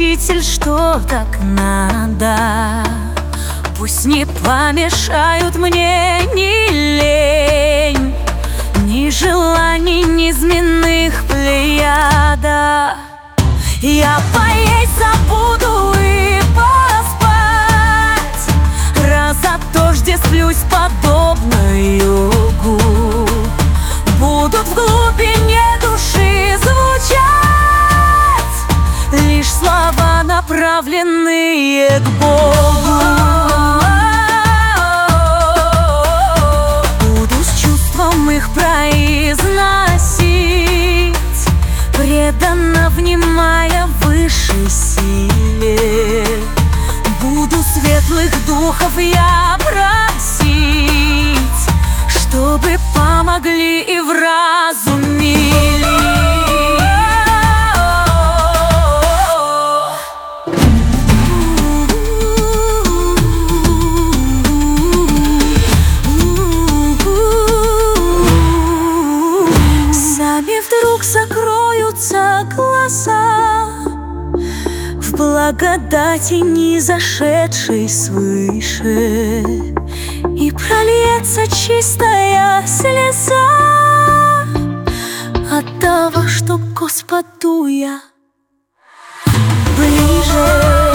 учитель, что так надо. Пусть не помешают мне ни лень, ни желаний низменных плеяда. Я поесть забуду и поспать, разотождествлюсь подобно югу. Будут в глубине души звучать лишь слова, направленные к Богу. Буду с чувством их произносить, преданно внимая высшей силе. Буду светлых духов я просить, чтобы помогли и вразумили. Сами вдруг закроются глаза в благодати низошедшей свыше, и прольется чистая слеза от того, что к Господу я ближе.